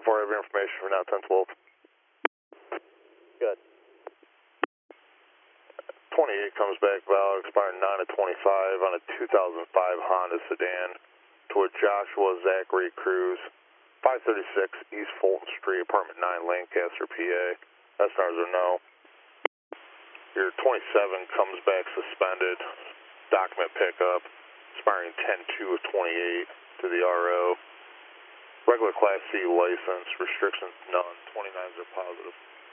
I have information for now, 1012. Good. 28 comes back valid, expiring 9 of 25 on a 2005 Honda sedan toward Joshua Zachary Cruz, 536 East Fulton Street, apartment 9, Lancaster, PA. SNRs are no. Your 27 comes back suspended, document pickup, expiring 10-2 of 28 to the RO. Regular Class C license, restrictions none, 29s are positive.